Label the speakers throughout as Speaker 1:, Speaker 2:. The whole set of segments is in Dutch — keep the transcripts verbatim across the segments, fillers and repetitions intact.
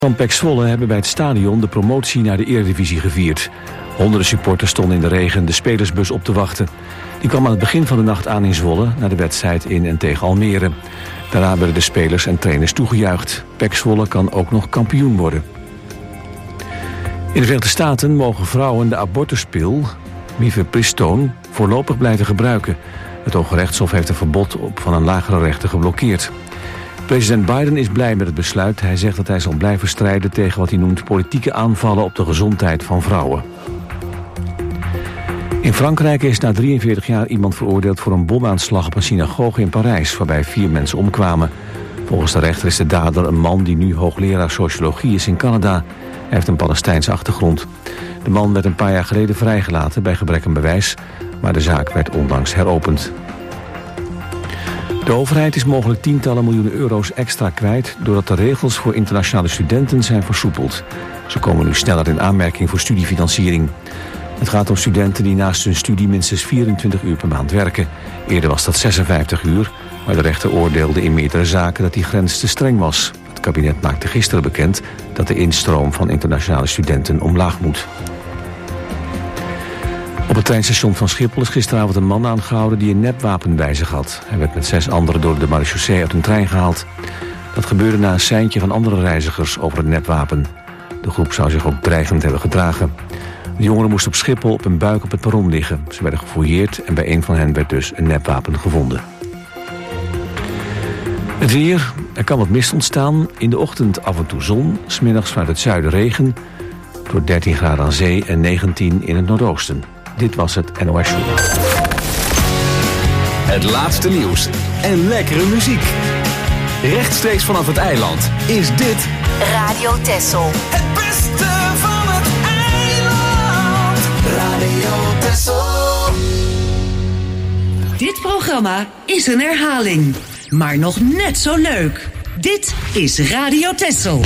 Speaker 1: Van P E C Zwolle hebben bij het stadion de promotie naar de Eredivisie gevierd. Honderden supporters stonden in de regen de spelersbus op te wachten. Die kwam aan het begin van de nacht aan in Zwolle naar de wedstrijd in en tegen Almere. Daarna werden de spelers en trainers toegejuicht. P E C Zwolle kan ook nog kampioen worden. In de Verenigde Staten mogen vrouwen de abortuspil mifepristone voorlopig blijven gebruiken. Het Hoge Rechtshof heeft een verbod op van een lagere rechter geblokkeerd. President Biden is blij met het besluit. Hij zegt dat hij zal blijven strijden tegen wat hij noemt politieke aanvallen op de gezondheid van vrouwen. In Frankrijk is na drieënveertig jaar iemand veroordeeld voor een bomaanslag op een synagoge in Parijs, waarbij vier mensen omkwamen. Volgens de rechter is de dader een man die nu hoogleraar sociologie is in Canada. Hij heeft een Palestijnse achtergrond. De man werd een paar jaar geleden vrijgelaten bij gebrek aan bewijs, maar de zaak werd onlangs heropend. De overheid is mogelijk tientallen miljoenen euro's extra kwijt doordat de regels voor internationale studenten zijn versoepeld. Ze komen nu sneller in aanmerking voor studiefinanciering. Het gaat om studenten die naast hun studie minstens vierentwintig uur per maand werken. Eerder was dat zesenvijftig uur, maar de rechter oordeelde in meerdere zaken dat die grens te streng was. Het kabinet maakte gisteren bekend dat de instroom van internationale studenten omlaag moet. Op het treinstation van Schiphol is gisteravond een man aangehouden die een nepwapen bij zich had. Hij werd met zes anderen door de marechaussee uit een trein gehaald. Dat gebeurde na een seintje van andere reizigers over het nepwapen. De groep zou zich ook dreigend hebben gedragen. De jongeren moesten op Schiphol op hun buik op het perron liggen. Ze werden gefouilleerd en bij een van hen werd dus een nepwapen gevonden. Het weer, er kan wat mist ontstaan. In de ochtend af en toe zon, 's middags vanuit het zuiden regen. Door dertien graden aan zee en negentien in het noordoosten. Dit was het N O S Journaal.
Speaker 2: Het laatste nieuws en lekkere muziek. Rechtstreeks vanaf het eiland is dit
Speaker 3: Radio Texel.
Speaker 4: Het beste van het eiland. Radio Texel.
Speaker 3: Dit programma is een herhaling, maar nog net zo leuk. Dit is Radio Texel.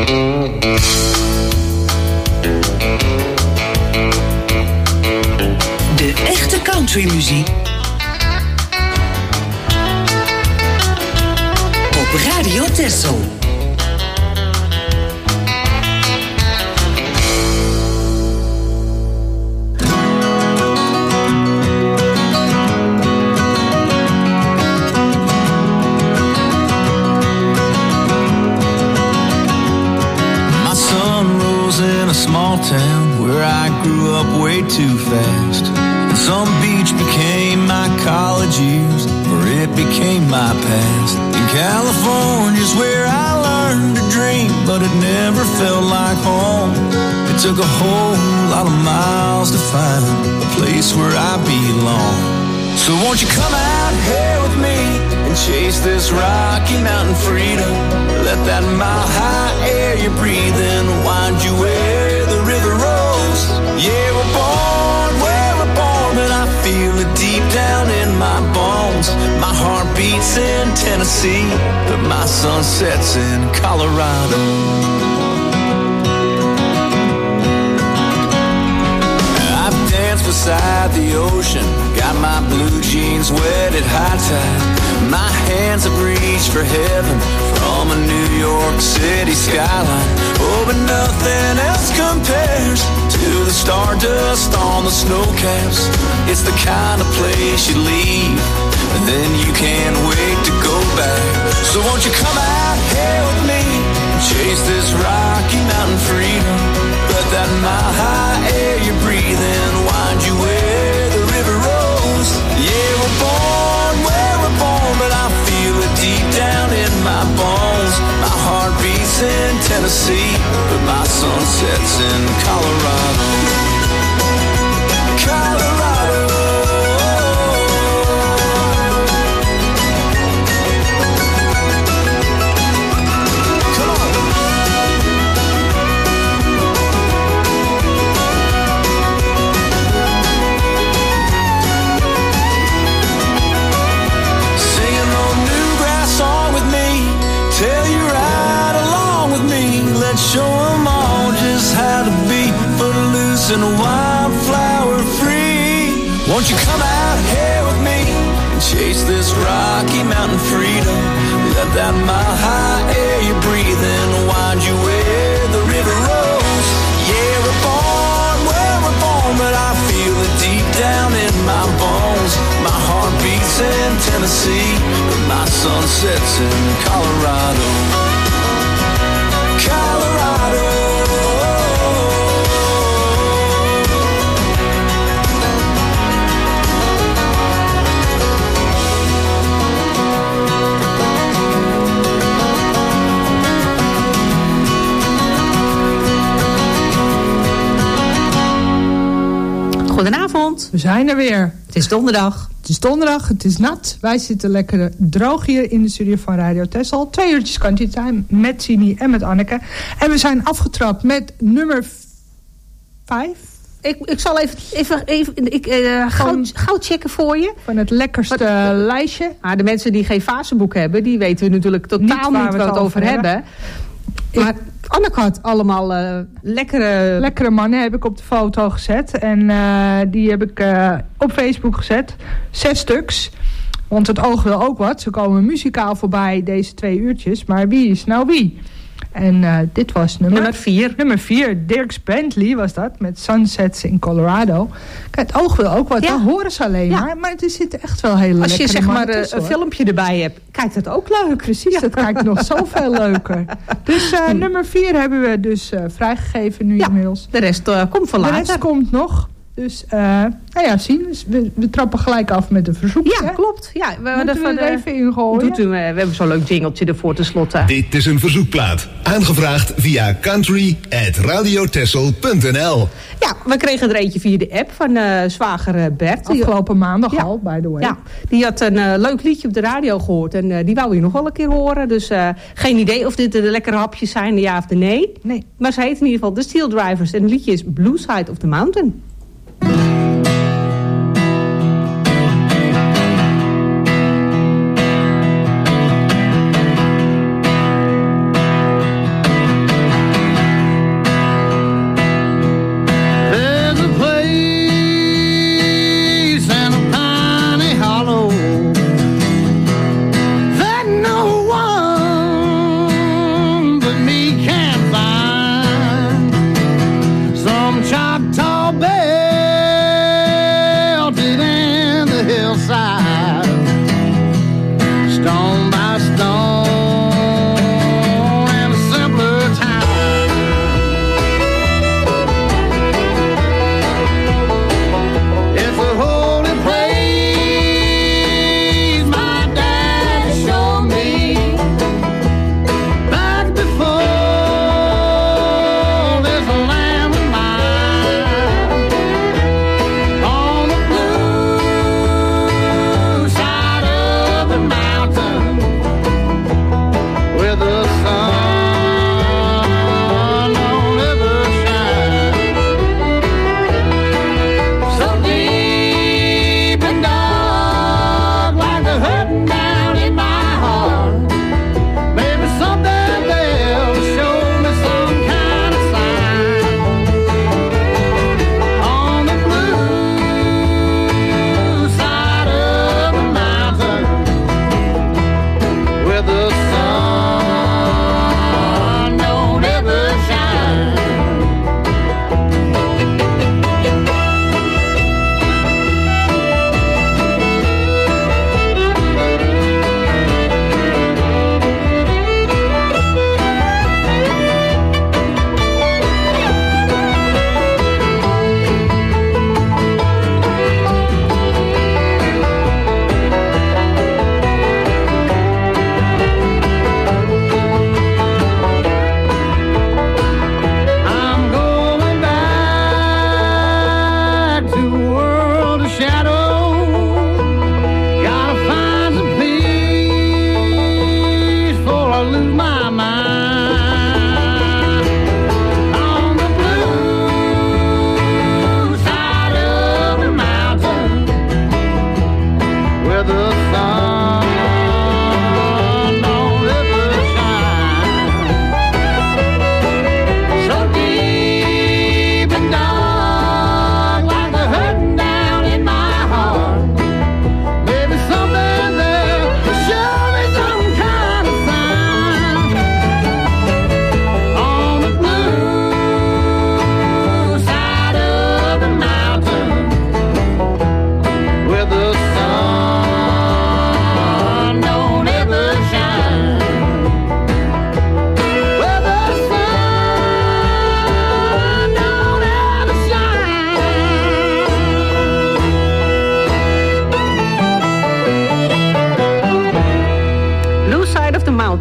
Speaker 3: De echte countrymuziek op Radio Texel.
Speaker 5: My son rose in a small town where I grew up way too fast. Some beach became my college years, or it became my past. In California's where I learned to dream, but it never felt like home. It took a whole lot of miles to find a place where I belong. So won't you come out here with me and chase this Rocky Mountain freedom? Let that mile high air you breathe in wind you where the river rolls. Yeah, we're born where we're born, but I feel it deep down in my bones. My heart beats in Tennessee, but my sun sets in Colorado. I've danced beside the ocean, got my blue jeans wet at high tide. My hands have reached for heaven from a New York City skyline. Oh, but nothing else compares to the stardust on the snowcaps. It's the kind of place you leave, and then you can't wait to go back. So won't you come out here with me and chase this Rocky Mountain freedom? Let that mile high air you breathe in wind you where the river rolls. Yeah, we're born where we're born, but I feel it deep down in my bones. My heart beats in Tennessee, but my sun sets in Colorado. Colorado. Show them all just how to be footloose and wildflower free. Won't you come out here with me and chase this Rocky Mountain freedom? Let that mile high air you breathe in wind you where sunsets in Colorado. Colorado.
Speaker 6: Goedenavond.
Speaker 7: We zijn er weer.
Speaker 6: Het is donderdag.
Speaker 7: Het is donderdag, het is nat. Wij zitten lekker droog hier in de studio van Radio Texel. Twee uurtjes Country Time met Sini en met Anneke. En we zijn afgetrapt met nummer vijf.
Speaker 6: Ik, ik zal even, even, even ik, uh, gauw, gauw checken voor je.
Speaker 7: Van het lekkerste Wat, uh, lijstje.
Speaker 6: Ah, de mensen die geen faseboek hebben, die weten natuurlijk totaal niet waar we het, het over hebben. hebben. Maar Anneke had allemaal uh, lekkere...
Speaker 7: Lekkere mannen heb ik op de foto gezet. En uh, die heb ik uh, op Facebook gezet. Zes stuks. Want het oog wil ook wat. Ze komen muzikaal voorbij deze twee uurtjes. Maar wie is nou wie? En uh, dit was nummer...
Speaker 6: Nummer vier.
Speaker 7: Nummer vier. Dirks Bentley was dat. Met Sunsets in Colorado. Kijk, het oog wil ook wat. Ja. Dat horen ze alleen ja. maar. Maar er zitten echt wel hele lekkere
Speaker 6: Als je zeg maar
Speaker 7: tussen,
Speaker 6: een filmpje erbij hebt, kijkt het ook leuk.
Speaker 7: Precies, ja. Dat kijkt nog zoveel leuker. Dus uh, hm. nummer vier hebben we dus uh, vrijgegeven nu ja. inmiddels.
Speaker 6: De rest uh, komt van later.
Speaker 7: De rest komt nog. Dus, uh, nou ja, zien. Dus we, we trappen gelijk af met een verzoek.
Speaker 6: Ja, hè? Klopt. Ja, we
Speaker 7: hebben er
Speaker 6: de,
Speaker 7: even ingooien.
Speaker 6: Doet u, uh, we hebben zo'n leuk jingeltje ervoor tenslotte.
Speaker 2: Dit is een verzoekplaat. Aangevraagd via country at radiotessel punt n l.
Speaker 6: Ja, we kregen er eentje via de app van uh, zwager uh, Bert.
Speaker 7: Afgelopen maandag
Speaker 6: ja.
Speaker 7: al, by the way.
Speaker 6: Ja, die had een uh, leuk liedje op de radio gehoord. En uh, die wou je nog wel een keer horen. Dus uh, geen idee of dit de lekkere hapjes zijn, de ja of de nee.
Speaker 7: Nee.
Speaker 6: Maar ze heet in ieder geval The Steel Drivers. En het liedje is Blue Side of the Mountain.
Speaker 8: Choctaw Bay.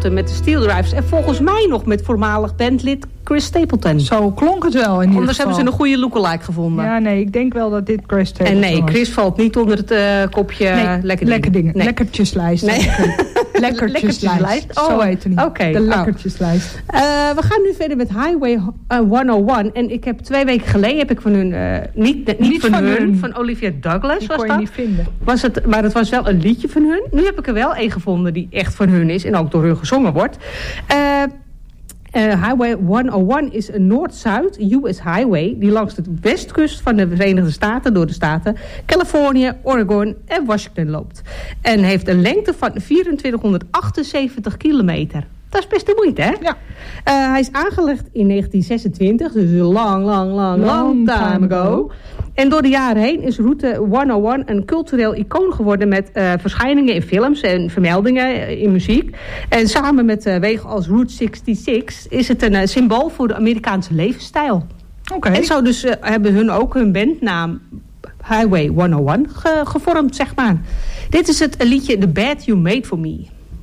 Speaker 6: Clapton met de Steel Drivers. En volgens mij nog met voormalig bandlid Chris Stapleton.
Speaker 7: Zo klonk het wel in ieder
Speaker 6: Anders
Speaker 7: geval.
Speaker 6: hebben ze een goede lookalike gevonden.
Speaker 7: Ja, nee, ik denk wel dat dit Chris Stapleton
Speaker 6: En nee,
Speaker 7: was.
Speaker 6: Chris valt niet onder het uh, kopje
Speaker 7: nee,
Speaker 6: lekker dingen.
Speaker 7: Lekker dingen.
Speaker 6: Nee.
Speaker 7: Lekkertjeslijst.
Speaker 6: Nee.
Speaker 7: Lekkertjeslijst.
Speaker 6: Oh,
Speaker 7: Zo heette die.
Speaker 6: Okay.
Speaker 7: De lekkertjeslijst.
Speaker 6: Uh, we gaan nu verder met Highway uh, honderdéén. En ik heb twee weken geleden heb ik van hun, uh, niet, niet, niet van, van hun, hun, van Olivia Douglas
Speaker 7: die
Speaker 6: was
Speaker 7: kon
Speaker 6: dat.
Speaker 7: je niet vinden.
Speaker 6: Was het, maar het was wel een liedje van hun. Nu heb ik er wel een gevonden die echt van hun is en ook door hun gezongen wordt. Uh, Uh, Highway honderdéén is een Noord-Zuid U S highway die langs de westkust van de Verenigde Staten door de staten Californië, Oregon en Washington loopt. En heeft een lengte van vierentwintighonderdachtenzeventig kilometer. Dat is best de moeite, hè?
Speaker 7: Ja.
Speaker 6: Uh, hij is aangelegd in negentien zesentwintig, dus een lang, lang, lang, long time ago. En door de jaren heen is route honderdéén een cultureel icoon geworden met uh, verschijningen in films en vermeldingen in muziek. En samen met uh, wegen als Route zesenzestig is het een uh, symbool voor de Amerikaanse levensstijl.
Speaker 7: Oké. Okay.
Speaker 6: En zo dus uh, hebben hun ook hun bandnaam Highway honderdéén ge gevormd, zeg maar. Dit is het liedje The Bed You Made For Me.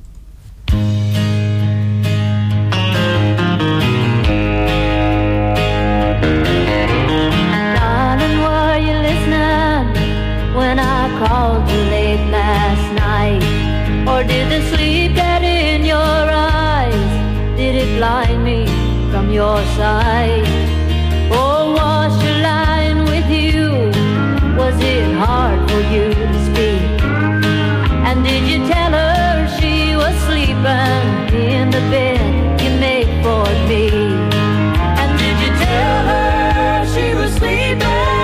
Speaker 8: When I called you late last night, or did the sleep get in your eyes? Did it blind me from your sight? Or was she lying with you? Was it hard for you to speak? And did you tell her she was sleeping in the bed you made for me? And did you tell her she was sleeping?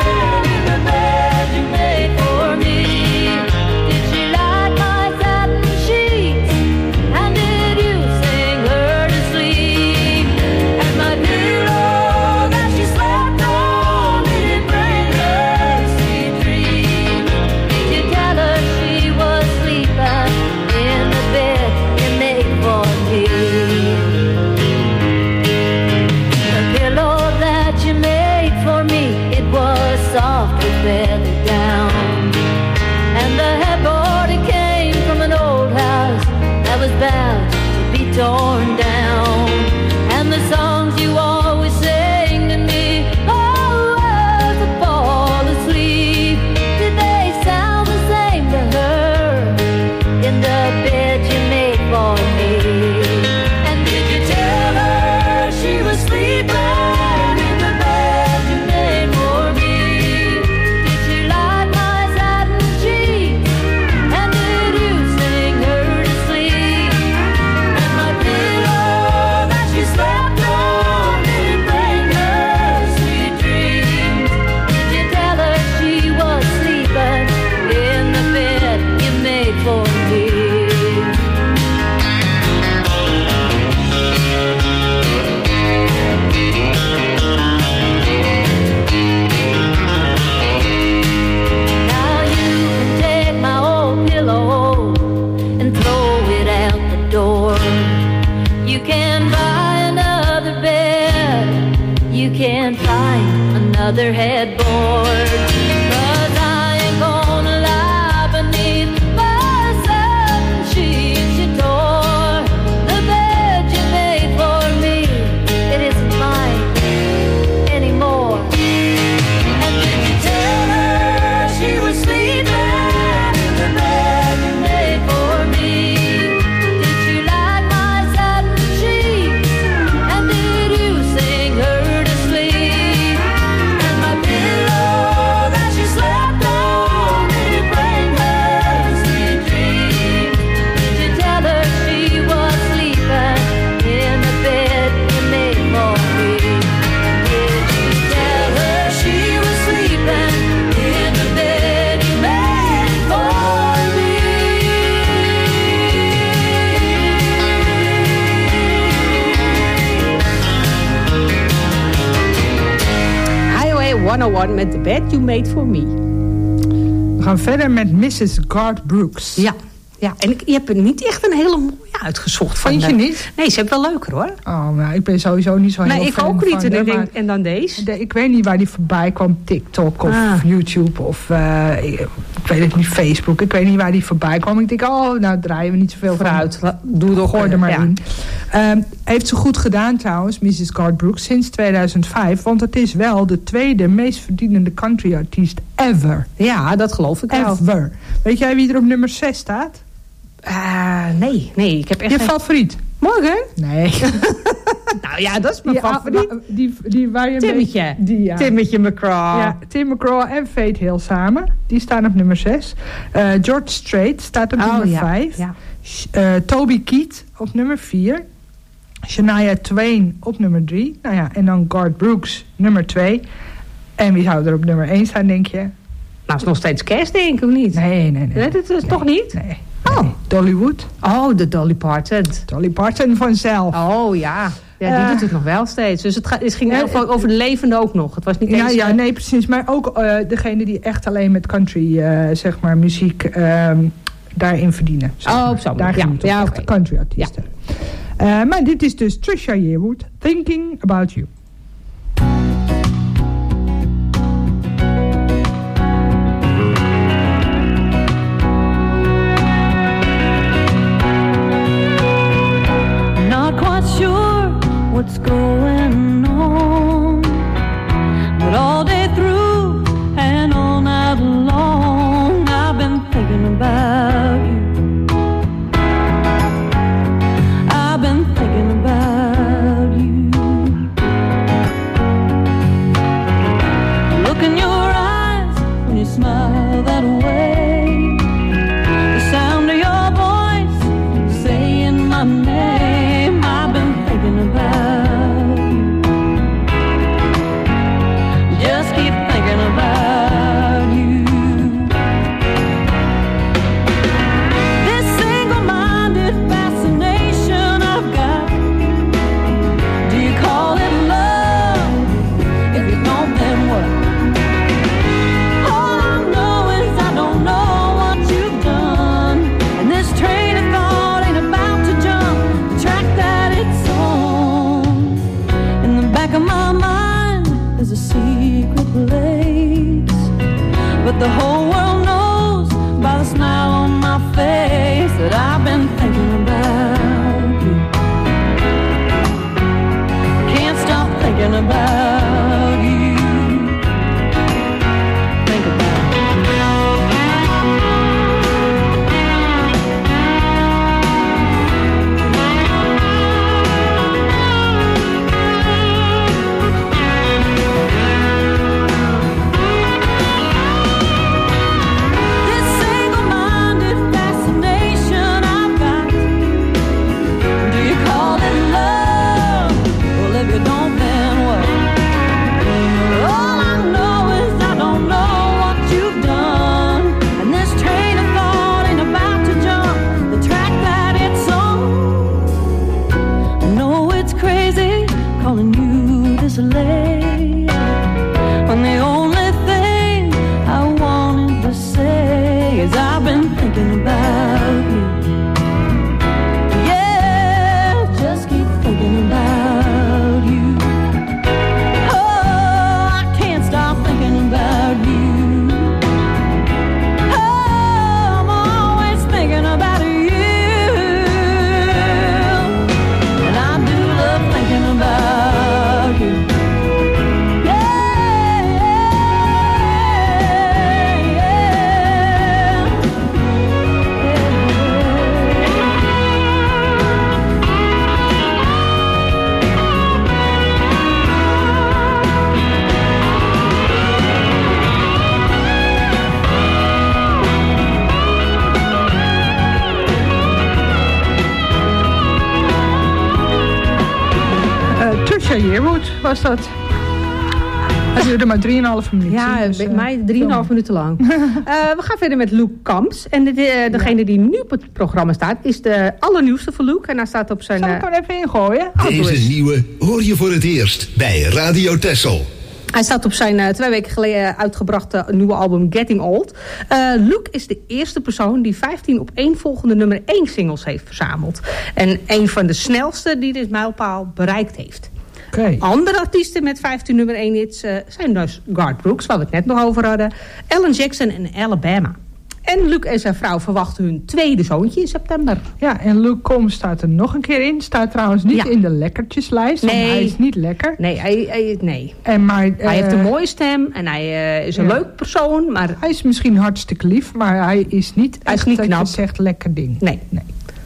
Speaker 8: Torn down, and the songs you always sang to me, oh, as I fall asleep, did they sound the same to her in the bed you made for me? And did you tell her she was sleeping in the bed you made for me? Did she like my satin sheets, and did you sing her to sleep? Another headboard, 'cause I ain't gonna lie beneath my satin sheets you tore. The bed you made for me, it isn't mine anymore. And did you tell her she was sleeping in the bed you made for me? Did you like my satin sheets, and did you sing her to sleep?
Speaker 6: honderdéén met The Bed You Made For Me.
Speaker 7: We gaan verder met missus Garth Brooks.
Speaker 6: Ja, ja. En ik, je hebt er niet echt een hele mooie uitgezocht.
Speaker 7: Vond je
Speaker 6: de,
Speaker 7: niet?
Speaker 6: Nee, ze hebben wel leuker hoor.
Speaker 7: Oh, nou, ik ben sowieso niet zo heel
Speaker 6: nee,
Speaker 7: fan
Speaker 6: ik ook niet.
Speaker 7: van
Speaker 6: En,
Speaker 7: de,
Speaker 6: ik denk, en dan deze?
Speaker 7: De, ik weet niet waar die voorbij kwam. TikTok of ah. YouTube of... Uh, ik weet het niet, Facebook. Ik weet niet waar die voorbij kwam. Ik denk, oh, nou draaien we niet zoveel
Speaker 6: Vooruit.
Speaker 7: van. Doe er, gooi er maar
Speaker 6: ja.
Speaker 7: in. Um, heeft ze goed gedaan trouwens, missus Garth Brooks, sinds tweeduizend vijf. Want het is wel de tweede meest verdienende country artiest ever.
Speaker 6: Ja, dat geloof ik wel.
Speaker 7: Ever. Weet jij wie er op nummer zes staat?
Speaker 6: Uh, nee, nee, ik heb echt
Speaker 7: Je
Speaker 6: geen...
Speaker 7: favoriet?
Speaker 6: Morgen?
Speaker 7: Nee.
Speaker 6: Nou ja, dat is mijn
Speaker 7: Die,
Speaker 6: favoriet.
Speaker 7: ah, die, die, waar je een
Speaker 6: Timmetje.
Speaker 7: beetje- Die, ja.
Speaker 6: Timmetje McGraw.
Speaker 7: Ja, Tim McGraw en Faith Hill samen. Die staan op nummer zes. Uh, George Strait staat op
Speaker 6: Oh,
Speaker 7: nummer
Speaker 6: ja.
Speaker 7: vijf.
Speaker 6: Ja.
Speaker 7: Uh, Toby Keith op nummer vier. Shania Twain op nummer drie. Nou ja, en dan Garth Brooks nummer twee. En wie zou er op nummer één staan, denk je?
Speaker 6: Nou, is nog steeds kerst, denk ik, of niet?
Speaker 7: Nee, nee, nee.
Speaker 6: Nee, dat is
Speaker 7: nee,
Speaker 6: toch niet?
Speaker 7: Nee.
Speaker 6: Oh.
Speaker 7: Nee. Dollywood.
Speaker 6: Oh, de Dolly Parton.
Speaker 7: Dolly Parton vanzelf.
Speaker 6: Oh, ja. Ja, die
Speaker 7: Uh,
Speaker 6: doet het nog wel steeds. Dus het, ga, het ging
Speaker 7: Ja,
Speaker 6: over,
Speaker 7: het-
Speaker 6: over de levende ook nog. Het was niet
Speaker 7: Ja,
Speaker 6: eens...
Speaker 7: ja,
Speaker 6: eh,
Speaker 7: nee, precies. Maar ook uh, degene die echt alleen met country, uh, zeg maar, muziek um, daarin verdienen. Zeg
Speaker 6: Oh,
Speaker 7: maar.
Speaker 6: op zo'n
Speaker 7: Daar
Speaker 6: manier.
Speaker 7: ging het
Speaker 6: Ja,
Speaker 7: om,
Speaker 6: ja,
Speaker 7: echte
Speaker 6: oké.
Speaker 7: country artiesten. Uh, maar dit is dus Trisha Yearwood, Thinking About You.
Speaker 8: Not quite sure what's going on, but all day through and all night long I've been thinking about you. I've been thinking about you. Look in your eyes when you smile that way. The sound of your voice saying my name. I've been thinking about you. Just keep thinking about you. This single-minded fascination I've got. Do you call it love? If you don't, then what? All I know is I don't know what you've done, and this train of thought ain't about to jump the track that it's on. In the back of my mind there's a secret place, but the whole world knows by the smile on my face that I've been thinking about you. Can't stop thinking about you. Think about it. This single-minded fascination I've got. Do you call it love? Well, if you don't, then what? All I know is I don't know what you've done, and this train of thought ain't about to jump the track that it's on. I know it's crazy calling you this late, when the only thing I wanted to say is I've been thinking about you. Yeah, just keep thinking about you. Oh, I can't stop thinking about you. Oh, I'm always thinking about you. And I do love thinking about you. Yeah, yeah, yeah.
Speaker 7: Uh, Trisha Yearwood was dat. Het duurde maar drieënhalve minuten.
Speaker 6: Ja,
Speaker 7: dus,
Speaker 6: bij
Speaker 7: uh,
Speaker 6: mij drieënhalf minuten lang. uh, we gaan verder met Luke Kamps. En de, de- degene die nu op het programma staat, is de allernieuwste van Luke. En hij staat op zijn...
Speaker 7: Zal ik
Speaker 6: eh,
Speaker 7: hem even ingooien?
Speaker 6: oh, doe
Speaker 9: Deze
Speaker 6: eens.
Speaker 9: nieuwe hoor je voor het eerst bij Radio Texel.
Speaker 6: Hij staat op zijn uh, twee weken geleden uitgebrachte nieuwe album Getting Old. Uh, Luke is de eerste persoon die vijftien opeenvolgende nummer één singles heeft verzameld. En een van de snelste die dit mijlpaal bereikt heeft.
Speaker 7: Oké.
Speaker 6: Andere artiesten met vijftien nummer één hits uh, zijn dus Garth Brooks, waar we het net nog over hadden, Alan Jackson en Alabama. En Luc en zijn vrouw verwachten hun tweede zoontje in september.
Speaker 7: Ja, en Luc Combs staat er nog een keer in. Staat trouwens niet
Speaker 6: Ja.
Speaker 7: in de lekkertjeslijst.
Speaker 6: Nee.
Speaker 7: Want hij is niet lekker.
Speaker 6: Nee, hij, hij, nee.
Speaker 7: En maar,
Speaker 6: hij
Speaker 7: uh,
Speaker 6: heeft een mooie stem en hij uh, is een
Speaker 7: ja.
Speaker 6: leuk persoon. Maar
Speaker 7: Hij is misschien hartstikke lief, maar hij is niet,
Speaker 6: Hij is
Speaker 7: echt
Speaker 6: niet
Speaker 7: dat
Speaker 6: knap.
Speaker 7: je zegt lekker ding.
Speaker 6: nee.
Speaker 7: Nee.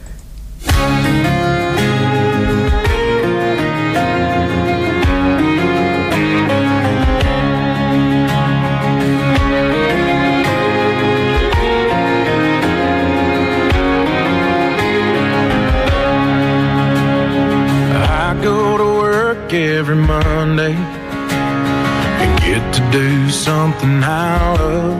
Speaker 5: I go to work every Monday and get to do something I love.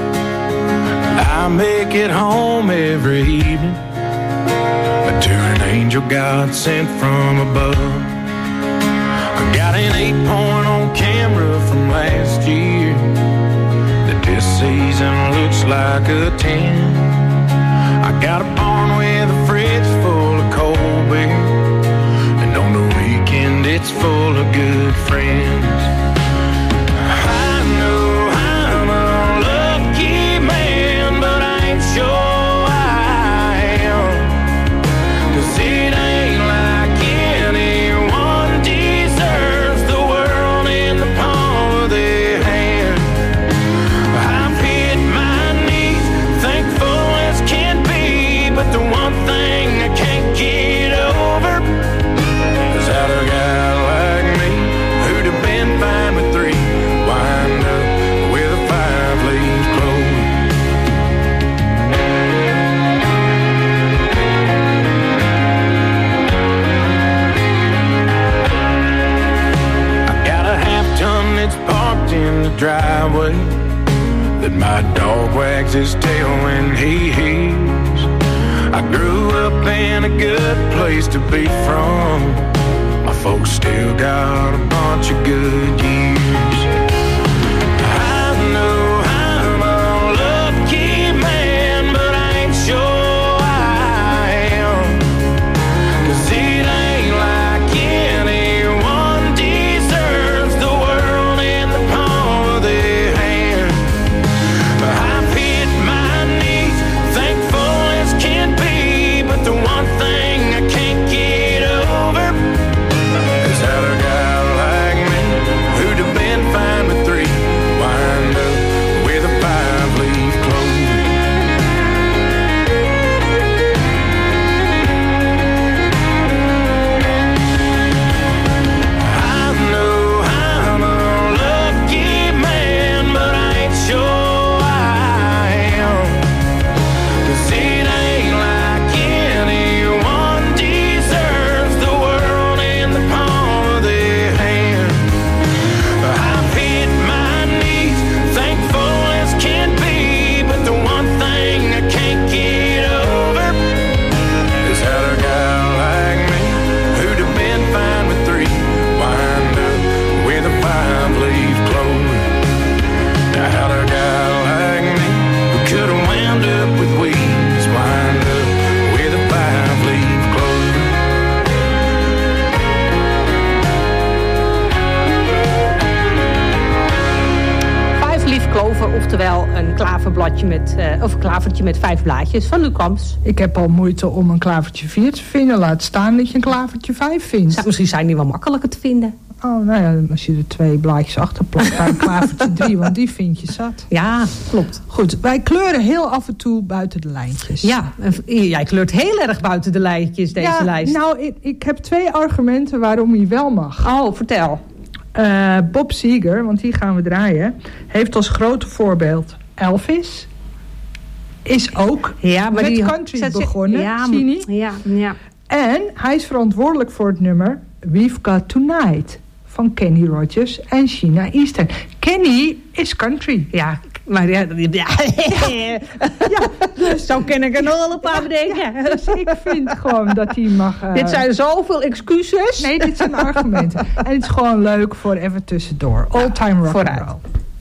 Speaker 5: I make it home every evening to an angel God sent from above. I got an eight point on camera from last year that this season looks like a ten. I got a barn with a fridge full of cold beer, and on the weekend it's full of good friends. I know I'm a lucky man, but I ain't sure I am, 'cause it ain't like anyone deserves the world in the palm of their hand. I've hit my knees, thankful as can be, but the one thing I can't get over is how a guy like me, who'd have been fine with three, wind up with a five-leaf clover. I got a half-ton that's parked in the driveway that my dog wags his tail when he hears. I grew up in a good place to be from. My folks still got a bunch of good years. I know I'm a lucky man, but I ain't sure I am, 'cause it ain't like anyone deserves the world in the palm of their hand. I've hit my knees, thankful as can be, but the one thing I can't get over is how a guy like me, who'd have been fine with three, wind up with a five-leaf clover. I know I'm a lucky man, but I ain't sure I am, 'cause it ain't like anyone deserves the world in the palm of their hand. I've hit my knees, thankful as can be, but the one thing I can't get over is how a guy like me, who'd have been fine with three, wind up with a five-leaf clover. Now how a guy like me, who could have wound up with weeds, wind up with a five-leaf clover.
Speaker 6: Vijf lief klover, oftewel een klaverbladje met, uh, of een klavertje met vijf blaadjes van Luc Combs.
Speaker 7: Ik heb al moeite om een klavertje vier te vinden. Laat staan dat je een klavertje vijf vindt.
Speaker 6: Zou- Misschien zijn die wel makkelijker te vinden.
Speaker 7: Oh, nou ja, als je er twee blaadjes achter plakt, dan een klavertje drie, want die vind je zat.
Speaker 6: Ja, klopt.
Speaker 7: Goed, wij kleuren heel af en toe buiten de lijntjes.
Speaker 6: Ja, en jij kleurt heel erg buiten de lijntjes, deze
Speaker 7: ja,
Speaker 6: lijst.
Speaker 7: Nou, ik, ik heb twee argumenten waarom hij wel mag.
Speaker 6: Oh, vertel.
Speaker 7: Uh, Bob Seger, want die gaan we draaien, heeft als grote voorbeeld Elvis. Is ook
Speaker 6: Ja, maar
Speaker 7: met
Speaker 6: die
Speaker 7: country
Speaker 6: zet ze-
Speaker 7: begonnen,
Speaker 6: ja,
Speaker 7: zie je niet?
Speaker 6: Ja, ja.
Speaker 7: En hij is verantwoordelijk voor het nummer We've Got Tonight van Kenny Rogers en Sheena Easton. Kenny is country.
Speaker 6: Ja, maar ja, ja.
Speaker 7: Ja, dus,
Speaker 6: Zo ken ik er nog wel een paar bedenken.
Speaker 7: ja, dus ik vind gewoon dat hij mag... uh,
Speaker 6: Dit zijn zoveel excuses.
Speaker 7: Nee, dit zijn argumenten. En het is gewoon leuk voor even tussendoor. All time rock and
Speaker 6: vooruit.
Speaker 7: roll.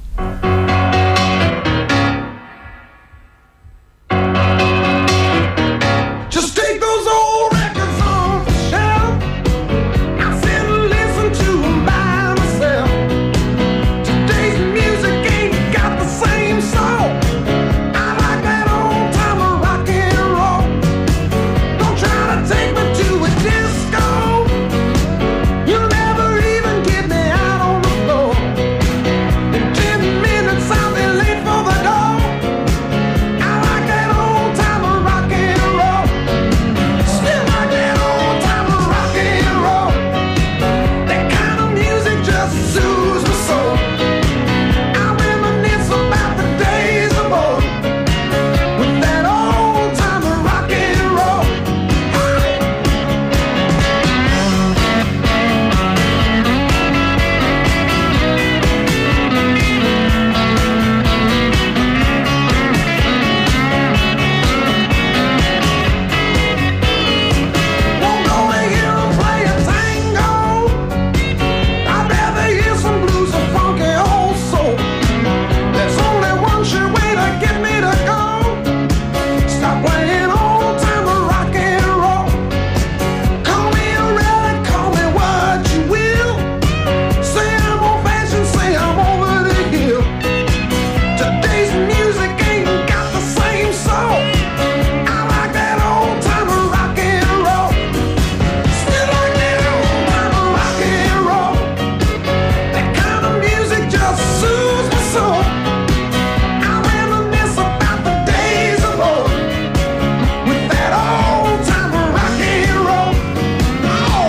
Speaker 4: Just take those old records off the shelf. I sit and listen to 'em by myself. Today's music ain't got the same soul. I like that just soothes my soul. I reminisce about the days of old with that old time of rock and roll. Won't go to hear 'em play a tango. I'd rather hear some blues or funky old soul. There's only one sure way to get me to go. Stop playing old time of rock and roll. Call me a relic, call me what you will. Say I'm old fashioned, say I'm over the hill. Today's music ain't got the same soul. I like that old time of rock and roll. Still like that old time of rock and roll. That kind of music just soothes my soul. I reminisce about the days of old with that old time of rock and roll. Oh.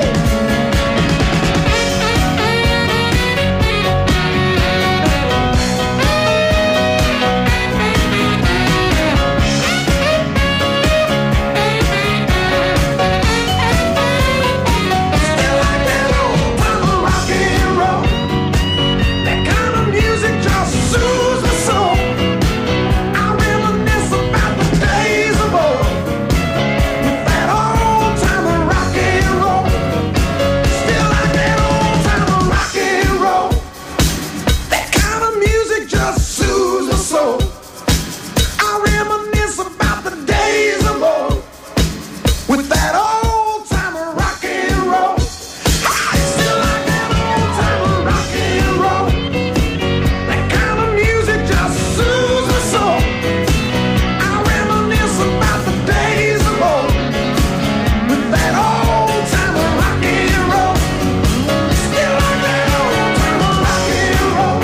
Speaker 4: Still like that old time of rock and roll. That kind of music just soothes my soul. I reminisce about the days of old with that old time of rock and roll. Still like that old time of rock and roll. That kind of music just soothes my soul. I reminisce about the days of old with that old time of rock and roll. Still like that old time of rock and roll. That kind of music just soothes my soul. I reminisce about the days of old with that old time of rock and roll. Still like that old time of rock and roll.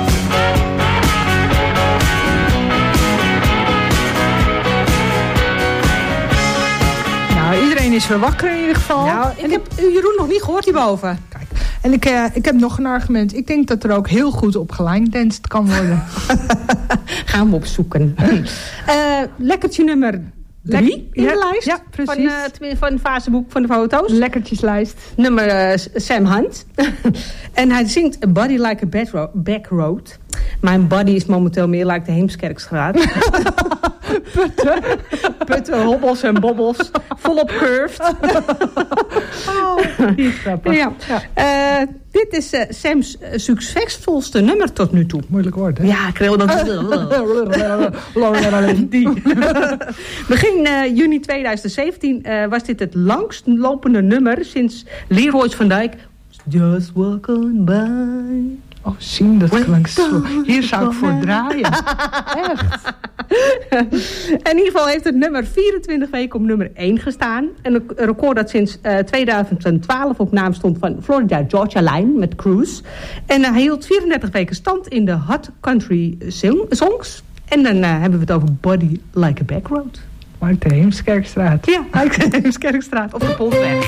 Speaker 7: Nou, iedereen is weer wakker in ieder geval.
Speaker 6: Nou, ik
Speaker 7: En
Speaker 6: heb Jeroen nog niet gehoord hierboven.
Speaker 7: Kijk, en ik, eh, ik heb nog een argument. Ik denk dat er ook heel goed op gelijndanst kan worden.
Speaker 6: Gaan we opzoeken. Eh lekkertje nummer drie in
Speaker 7: Ja,
Speaker 6: de lijst.
Speaker 7: ja, precies.
Speaker 6: Van, eh, tenminste, van het faseboek van de foto's.
Speaker 7: Lekkertjeslijst.
Speaker 6: Nummer eh, Sam Hunt. En hij zingt A Body Like a Back Ro- Back Road. Mijn body is momenteel meer like de Heemskerkstraat. Putten. Putten, hobbels en bobbels. Volop curved.
Speaker 7: Oh, die is grappig.
Speaker 6: Ja. Eh, dit is eh, Sam's eh, succesvolste nummer tot nu toe.
Speaker 7: Moeilijk woord, hè?
Speaker 6: Ja, ik wil dat. Die. Begin eh, juni tweeduizend zeventien eh, was dit het langstlopende nummer sinds Leroy's van Dijk. Just walk on by.
Speaker 7: Oh, zien, dat klinkt zo. Hier zou ik voor draaien. Echt.
Speaker 6: In ieder geval heeft het nummer vierentwintig weken op nummer één gestaan. En een record dat sinds uh, tweeduizend twaalf op naam stond van Florida Georgia Line met Cruise. En hij hield vierendertig weken stand in de Hot Country sing- Songs. En dan uh, hebben we het over Body Like a Back Road.
Speaker 7: Mark de Heemskerkstraat.
Speaker 6: Ja, uit de Heemskerkstraat of de Polsweg.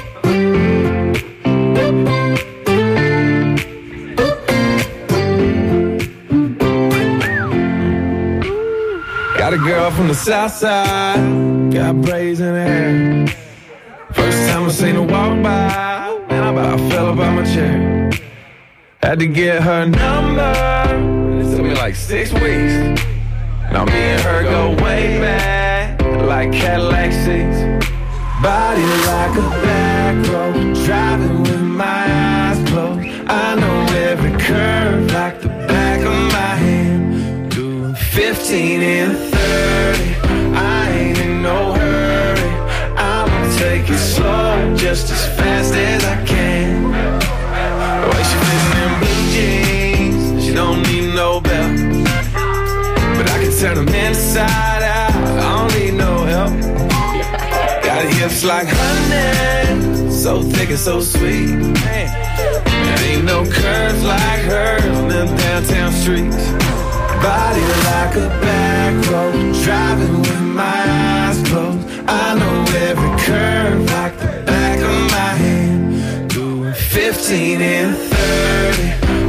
Speaker 5: Got a girl from the south side, got braids in her hair. First time I seen her walk by, man, I about fell about my chair. Had to get her number, it took me like six weeks. Now me and her go way back, like Cadillac seats. Body like a back road, driving with my eyes closed. I know every curve like the back of my hand. Doing fifteen and thirty, I ain't in no hurry. I'ma take it slow, just as fast as I can. The way she fitting in blue jeans, she don't need no belt. But I can turn them inside out, I don't need no help. Got hips like honey, so thick and so sweet. Man, there ain't no curves like hers on them downtown streets. Body like a back road, driving with my eyes closed. I know every curve like the back of my hand. Doing fifteen and thirty,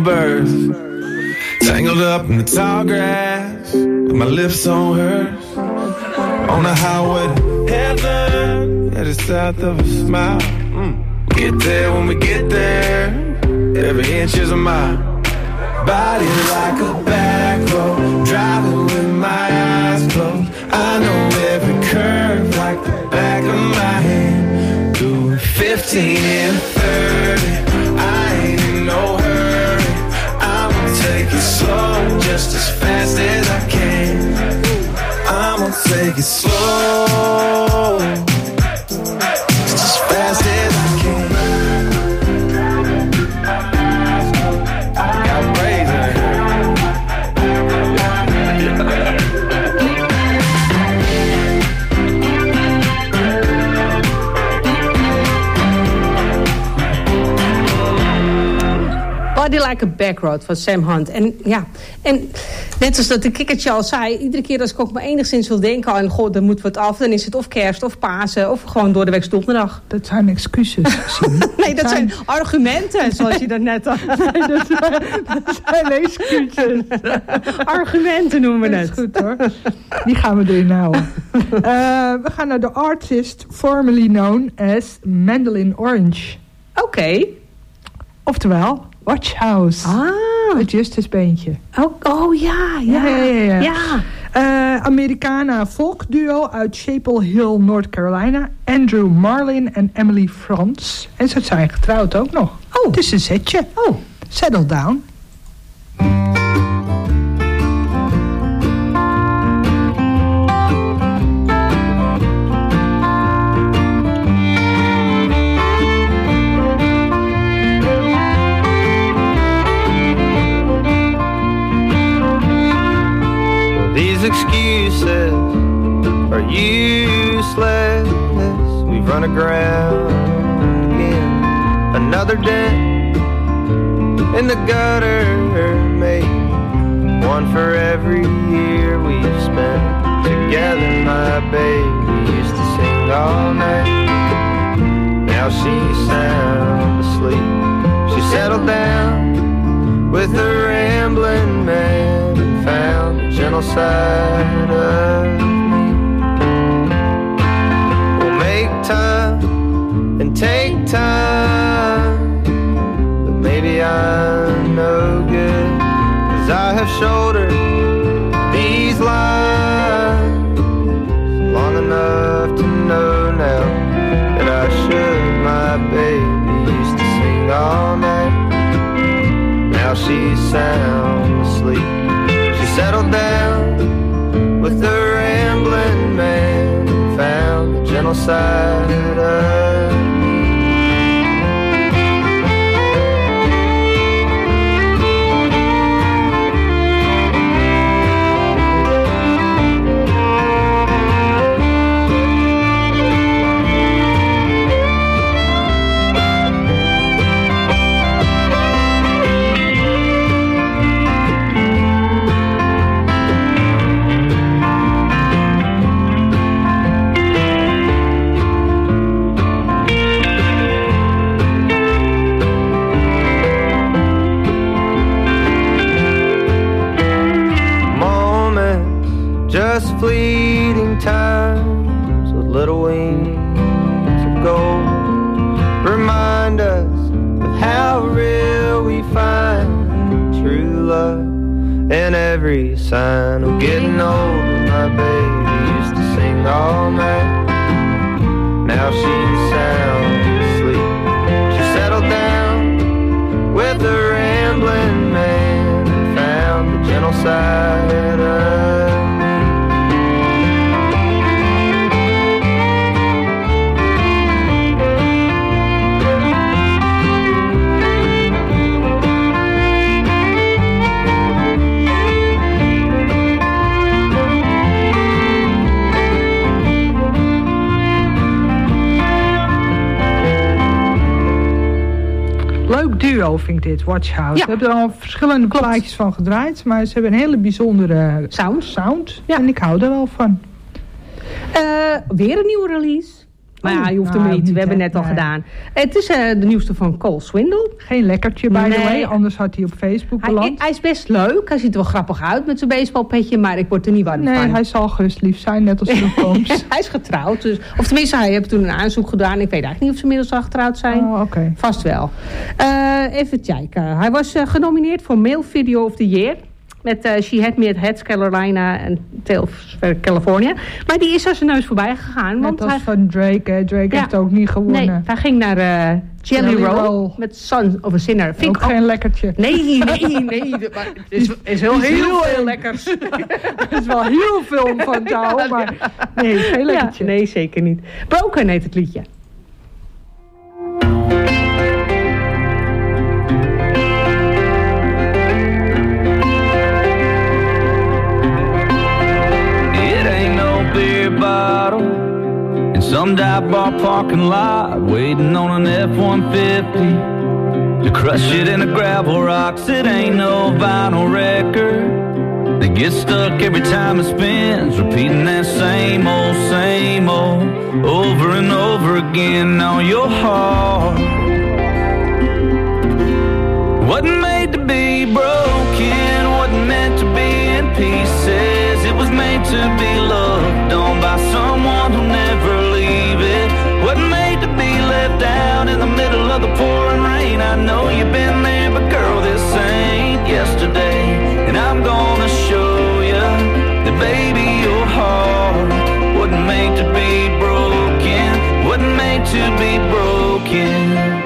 Speaker 10: birth. Tangled up in the tall grass, with my lips on hers. On the highway to heaven, yeah, just south of a smile. Mm. Get there when we get there, every inch is a mile. Body like a back road, driving with my eyes closed. I know every curve like the back of my hand. Doing fifteen and thirty, I ain't in no hurry. I'ma take it slow, just as fast as I can. I'ma take it slow, just as fast as I can.
Speaker 6: Body Like a Backroad van Sam Hunt. En ja, en net als dat de kikkertje al zei, iedere keer als ik ook maar enigszins wil denken aan, god, dan moeten we het af, dan is het of kerst of Pasen of gewoon door de week donderdag.
Speaker 7: Dat zijn excuses.
Speaker 6: Nee, dat zijn, zijn argumenten, zoals je dat net al.
Speaker 7: Nee, dat zijn, dat zijn excuses.
Speaker 6: Argumenten noemen we het.
Speaker 7: Dat is goed hoor. Die gaan we erin houden. Uh, we gaan naar de artist formerly known as Mandolin Orange.
Speaker 6: Oké. Okay.
Speaker 7: Oftewel, Watch House.
Speaker 6: Ah.
Speaker 7: Het Justus beentje.
Speaker 6: Oh, oh ja, ja,
Speaker 7: ja. ja, ja.
Speaker 6: ja.
Speaker 7: Uh, Americana folkduo uit Chapel Hill, North Carolina. Andrew Marlin en Emily Franz. En ze zijn getrouwd ook nog.
Speaker 6: Oh.
Speaker 7: Het is een setje.
Speaker 6: Oh.
Speaker 7: Settle down.
Speaker 11: Excuses are useless. We've run aground again. Another dent in the gutter, mate. One for every year we've spent together. My baby used to sing all night. Now she's sound asleep. She settled down with a rambling man and found the gentle side of me. We'll make time and take time, but maybe I'm no good, 'cause I have shouldered these lines long enough to know now that I should. My baby used to sing all night. Now she's sound asleep. She settled down with the rambling man, found the gentle side of fleeting times with little wings of gold remind us of how real we find true love in every sign of getting older. My baby used to sing all night. Now she's sound asleep. She settled down with a rambling man and found the gentle side of
Speaker 7: leuk duo vind ik dit, Watch House.
Speaker 6: Ja.
Speaker 7: We hebben er al verschillende
Speaker 6: Klopt.
Speaker 7: plaatjes van gedraaid, maar ze hebben een hele bijzondere sound. sound.
Speaker 6: Ja.
Speaker 7: En ik hou er wel van.
Speaker 6: Uh, weer een nieuwe release. Maar ja, je hoeft
Speaker 7: nou,
Speaker 6: hem niet.
Speaker 7: niet,
Speaker 6: We hebben
Speaker 7: hè?
Speaker 6: net al
Speaker 7: Nee.
Speaker 6: gedaan. Het is uh, de nieuwste van Cole Swindle.
Speaker 7: Geen lekkertje, by the
Speaker 6: Nee.
Speaker 7: way. Anders had hij op Facebook
Speaker 6: Hij,
Speaker 7: beland.
Speaker 6: hij is best leuk. Hij ziet er wel grappig uit met zijn baseballpetje. Maar ik word er niet warm
Speaker 7: Nee,
Speaker 6: van.
Speaker 7: hij zal gerust lief zijn, net als Luke Combs.
Speaker 6: Hij is getrouwd. Dus, of tenminste, hij heeft toen een aanzoek gedaan. Ik weet eigenlijk niet of ze inmiddels al getrouwd zijn.
Speaker 7: Oh, oké. Okay.
Speaker 6: Vast wel. Uh, even kijken. Hij was uh, genomineerd voor Male Video of the Year. Met uh, She Had Me at Heads, Carolina en Tales of California. Maar die is aan zijn neus voorbij gegaan.
Speaker 7: Net
Speaker 6: Want
Speaker 7: als
Speaker 6: hij...
Speaker 7: van Drake. Hè. Drake
Speaker 6: Ja.
Speaker 7: heeft ook niet gewonnen.
Speaker 6: Nee, hij ging naar uh, Jelly,
Speaker 7: Jelly
Speaker 6: Roll,
Speaker 7: Roll.
Speaker 6: met Son of a Sinner. Vind
Speaker 7: Ook
Speaker 6: ik
Speaker 7: geen lekkertje.
Speaker 6: Nee, nee, nee. Maar het is, is heel,
Speaker 7: Het is
Speaker 6: heel
Speaker 7: heel
Speaker 6: veel
Speaker 7: eng.
Speaker 6: lekkers.
Speaker 7: Het is wel heel veel om van te houden, maar nee, geen lekkertje.
Speaker 6: Ja, nee, zeker niet. Broken heet het liedje.
Speaker 5: It ain't no beer bottle in some dive bar parking lot, waiting on an F one fifty to crush it in the gravel rocks. It ain't no vinyl record that gets stuck every time it spins, repeating that same old, same old over and over again. Now your heart wasn't made to be broken, wasn't meant to be in pieces. It was made to be loved on by someone who'll never leave it. Wasn't made to be left out in the middle of the pouring rain. I know you've been there, but girl, this ain't yesterday. And I'm gonna show you that baby, your heart wasn't made to be broken, wasn't made to be broken.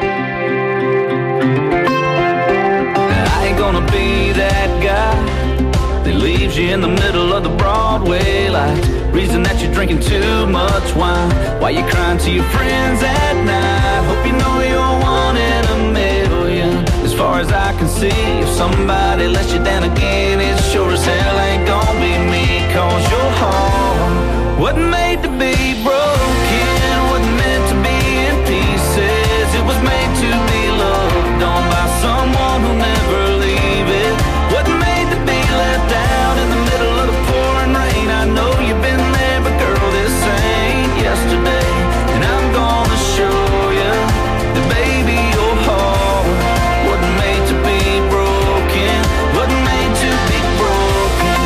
Speaker 5: I ain't gonna be that guy that leaves you in the middle of the Broadway lights, reason that you're drinking too much wine while you're crying to your friends at night. Hope you know you're one in a million. As far as I can see, if somebody lets you down again, it sure as hell ain't gonna be me. Cause your heart wasn't made to be broken, wasn't meant to be in pieces. It was made to be loved on by someone who'll never leave it. Wasn't made to be left out in the middle of the pouring rain. I know you've been there, but girl, this ain't yesterday. And I'm gonna show you that baby, your heart wasn't made to be broken, wasn't made to be broken.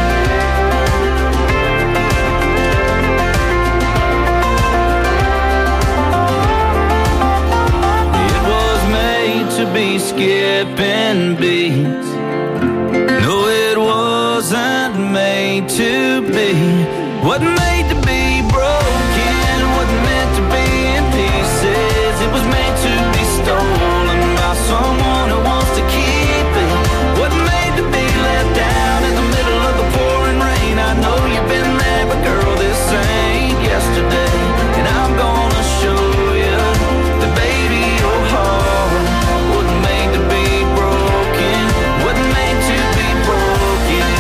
Speaker 5: It was made to be skipping beats. No, it wasn't made to be. Wasn't made to be broken, wasn't meant to be in pieces. It was made to be stolen by someone who wants to keep it. Wasn't made to be left down in the middle of the pouring rain. I know you've been there, but girl, this ain't yesterday. And I'm gonna show you that baby, your heart wasn't made to be broken, wasn't made to be broken,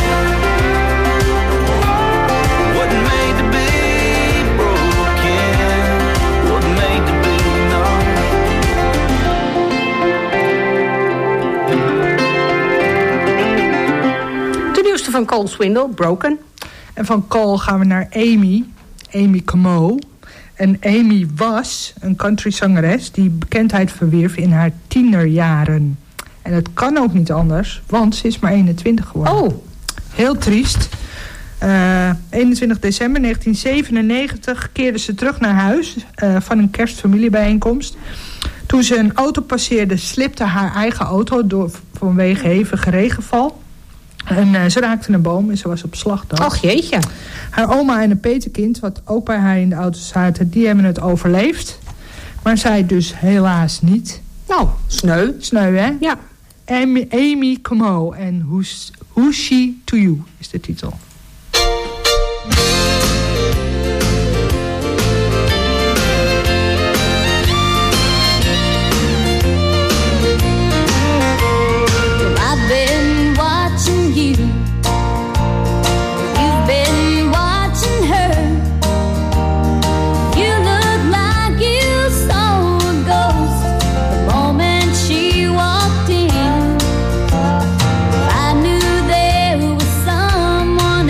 Speaker 5: wasn't made to be broken, wasn't made to be, no.
Speaker 6: De nieuwste van Cole Swindle, Broken.
Speaker 7: En van Cole gaan we naar Amy. Amy Como. En Amy was een countryzangeres die bekendheid verwierf in haar tienerjaren. En het kan ook niet anders, want ze is maar eenentwintig geworden.
Speaker 6: Oh.
Speaker 7: Heel triest. Uh, eenentwintig december negentien zevenennegentig keerde ze terug naar huis uh, van een kerstfamiliebijeenkomst. Toen ze een auto passeerde, slipte haar eigen auto door vanwege hevige regenval. En uh, ze raakte een boom en ze was op slag dood.
Speaker 6: Ach jeetje.
Speaker 7: Haar oma en een petekind, wat ook bij haar in de auto zaten, die hebben het overleefd. Maar zij dus helaas niet.
Speaker 6: Nou, sneu.
Speaker 7: Sneu, hè?
Speaker 6: Ja.
Speaker 7: Amy, Amy Como en Who's, Who's She To You is de titel.
Speaker 8: I've been watching you. You've been watching her. You look like you saw a ghost the moment she walked in. I knew there was someone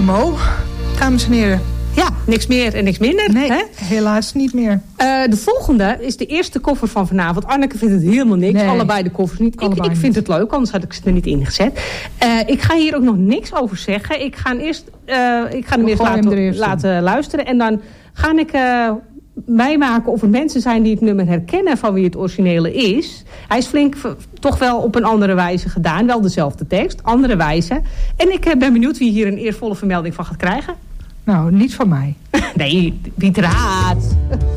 Speaker 7: Mo, dames en heren.
Speaker 6: Ja, niks meer en niks minder.
Speaker 7: Nee,
Speaker 6: hè?
Speaker 7: helaas niet meer.
Speaker 6: Uh, de volgende is de eerste koffer van vanavond. Anneke vindt het helemaal niks.
Speaker 7: Nee.
Speaker 6: Allebei de koffers niet. Ik, ik vind
Speaker 7: niet.
Speaker 6: het leuk, anders had ik ze er niet in gezet. Uh, ik ga hier ook nog niks over zeggen. Ik ga hem eerst, uh, ik ga hem
Speaker 7: We
Speaker 6: eerst
Speaker 7: gooien hem
Speaker 6: laten,
Speaker 7: er eerst in.
Speaker 6: laten luisteren. En dan ga ik uh, meemaken of er mensen zijn die het nummer herkennen van wie het originele is. Hij is flink v- toch wel op een andere wijze gedaan. Wel dezelfde tekst, andere wijze. En ik uh, ben benieuwd wie hier een eervolle vermelding van gaat krijgen.
Speaker 7: Nou, niet van mij.
Speaker 6: Nee, wie het raadt.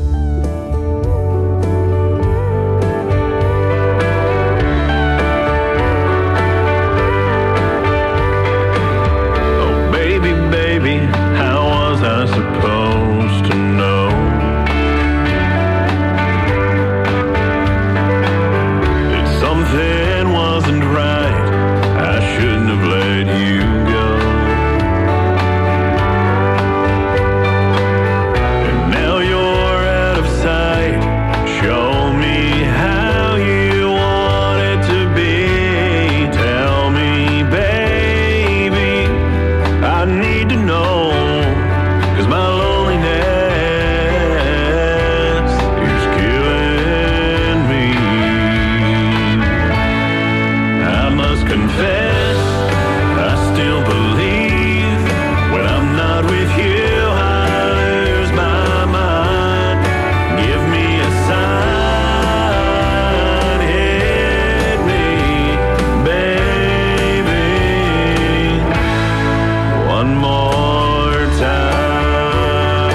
Speaker 10: Oh, baby, baby, how was I supposed to know? That something wasn't right. I shouldn't have let you go. And now you're out of sight. Show me how you want it to be. Tell me, baby, I need to know, 'cause my loneliness is killing me. I must confess, I still believe when I'm not with you, I lose my mind. Give me a sign, hit me, baby, one more time.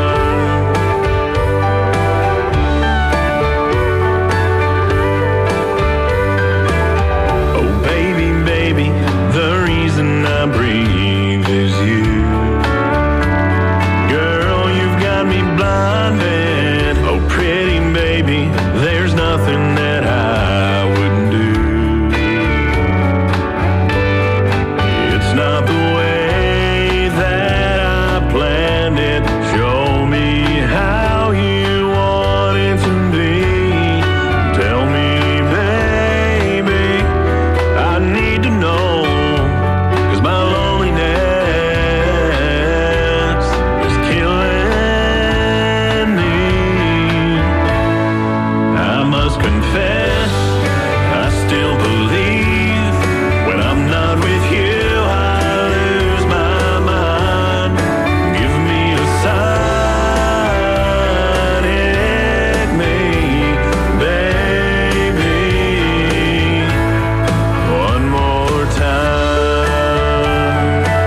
Speaker 10: Oh, baby, baby, the reason I breathe is you. Girl, you've got me blinded. Oh, pretty baby, there's nothing that I wouldn't do. It's not the way that I planned it. Show me how you want it to be. Tell me, baby, I need to know, 'cause my loneliness is killing me. I must confess, I still believe when I'm not with you, I lose my mind. Give me a sign, hit me, baby, one more time.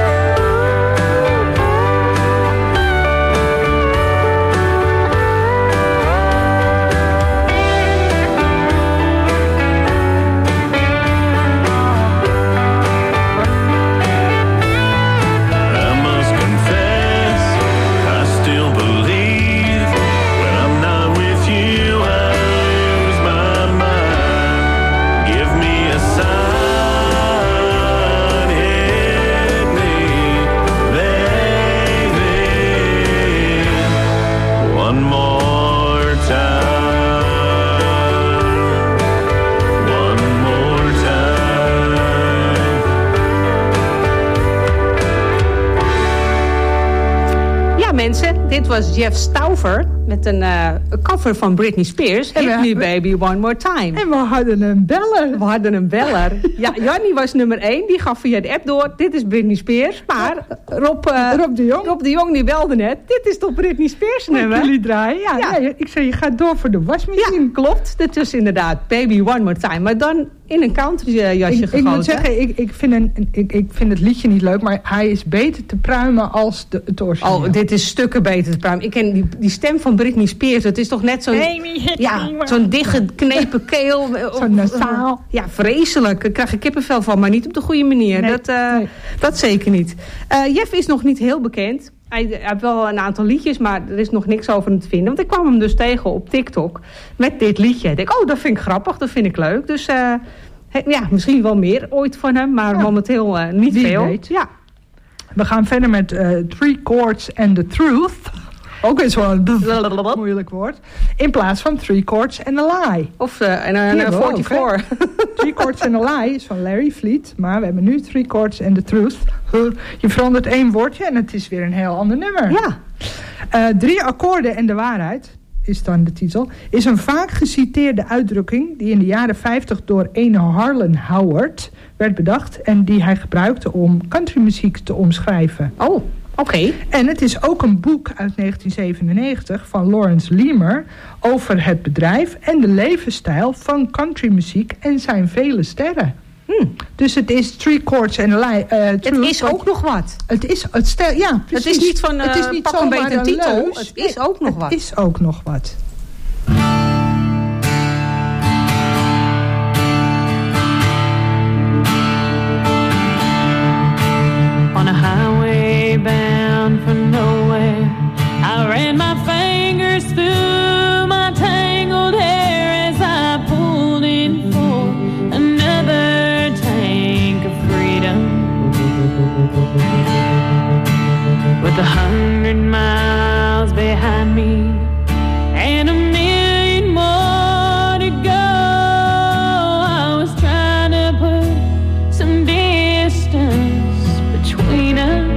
Speaker 10: I must confess, I still believe when I'm not with you, I lose my mind. Give me a sign, hit me, baby, one more time, one more time.
Speaker 6: Ja, mensen, dit was Jeff Stauver met een uh, cover van Britney Spears.
Speaker 7: En
Speaker 6: Hit
Speaker 7: we-
Speaker 6: Me Baby One More Time.
Speaker 7: En we hadden een beller.
Speaker 6: We hadden een beller. Ja, Jannie was nummer één. Die gaf via de app door. Dit is Britney Spears. Maar Rob, uh,
Speaker 7: Rob de Jong.
Speaker 6: Rob de Jong die belde net. Dit is toch Britney Spears nummer?
Speaker 7: Jullie draaien. Ja,
Speaker 6: Ja.
Speaker 7: ja. ik zei, je gaat door voor de wasmachine.
Speaker 6: Ja, klopt. Dit is inderdaad Baby One More Time. Maar dan in een country uh, jasje
Speaker 7: Ik,
Speaker 6: gegoten.
Speaker 7: ik moet zeggen, ik, ik, vind een, ik, ik vind het liedje niet leuk, maar hij is beter te pruimen als de, het origineel.
Speaker 6: Oh, dit is stukken beter te pruimen. Ik ken die, die stem van Britney Spears. Het is toch net zo'n... Ja, zo'n dichtgeknepen keel.
Speaker 7: Zo'n nasaal.
Speaker 6: Ja, vreselijk. Ik krijg er kippenvel van, maar niet op de goede manier.
Speaker 7: Nee,
Speaker 6: dat, uh,
Speaker 7: nee.
Speaker 6: dat zeker niet. Uh, Jeff is nog niet heel bekend. Hij, hij heeft wel een aantal liedjes, maar er is nog niks over hem te vinden. Want ik kwam hem dus tegen op TikTok met dit liedje. Ik denk, oh, dat vind ik grappig, dat vind ik leuk. Dus uh, he- ja, misschien wel meer ooit van hem, maar
Speaker 7: Ja.
Speaker 6: momenteel uh, niet
Speaker 7: Wie
Speaker 6: veel.
Speaker 7: weet.
Speaker 6: Ja.
Speaker 7: We gaan verder met uh, Three Chords and the Truth. Ook eens wel een moeilijk woord. In plaats van Three Chords and a Lie.
Speaker 6: Of uh, en een vierenveertig.
Speaker 7: Three Chords and a Lie is van Larry Fleet. Maar we hebben nu Three Chords and the Truth. Je verandert één woordje en het is weer een heel ander nummer.
Speaker 6: Ja.
Speaker 7: Uh, drie akkoorden en de waarheid, is dan de titel, is een vaak geciteerde uitdrukking die in de jaren vijftig door ene Harlan Howard werd bedacht en die hij gebruikte om countrymuziek te omschrijven.
Speaker 6: Oh, oké. Okay.
Speaker 7: En het is ook een boek uit negentien zevenennegentig van Lawrence Leamer over het bedrijf en de levensstijl van countrymuziek en zijn vele sterren. Hmm. Dus het is Three Chords and a Lie. Uh,
Speaker 6: het is ook nog wat.
Speaker 7: Het is, het stel, ja, precies.
Speaker 6: Het is niet van uh,
Speaker 7: het is niet
Speaker 6: pak een beetje een titel.
Speaker 7: Leus.
Speaker 6: Het is ook nog
Speaker 7: het
Speaker 6: wat.
Speaker 7: Het is ook nog wat.
Speaker 8: On a highway bound for nowhere, I ran my fingers through my tangled hair as I pulled in for another tank of freedom. With a hundred miles behind me and a million more to go, I was trying to put some distance between us.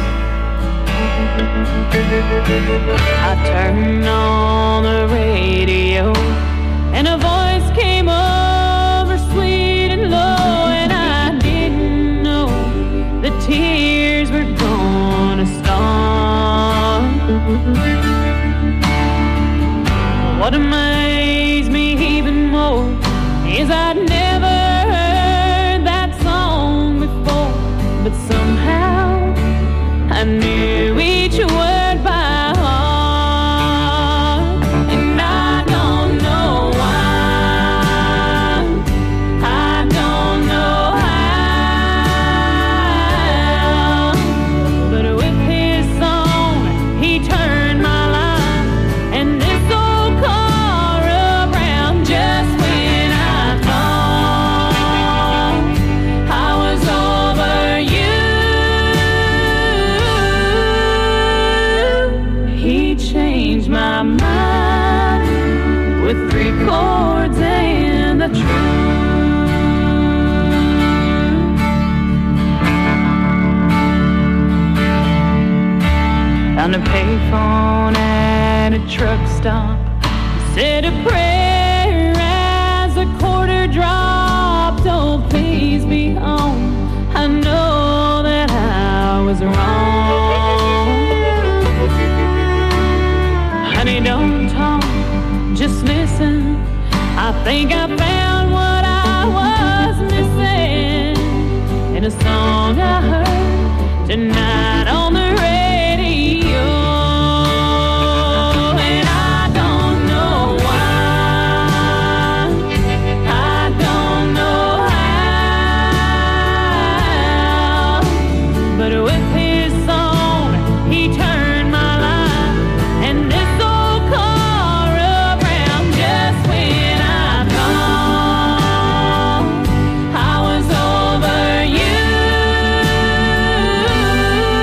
Speaker 8: I turned on the radio and a voice came over sweet and low, and I didn't know the tears were gonna start. What amazed me even more is I'd never heard that song before, but somehow I knew each word by heart, and I don't know why, I don't know how, but with his song he turned my life and this old car around. Just when I thought I was over you, he changed my mind with three chords and the truth. Found a payphone at a truck stop, said a prayer as a quarter dropped. Oh, please be home, I know that I was wrong. Honey, don't talk, just listen. I think I found what I was missing in a song I heard tonight on the radio. And I don't know why, I don't know how, but with his song he turned my life and this old car around. Just when I thought I was over you,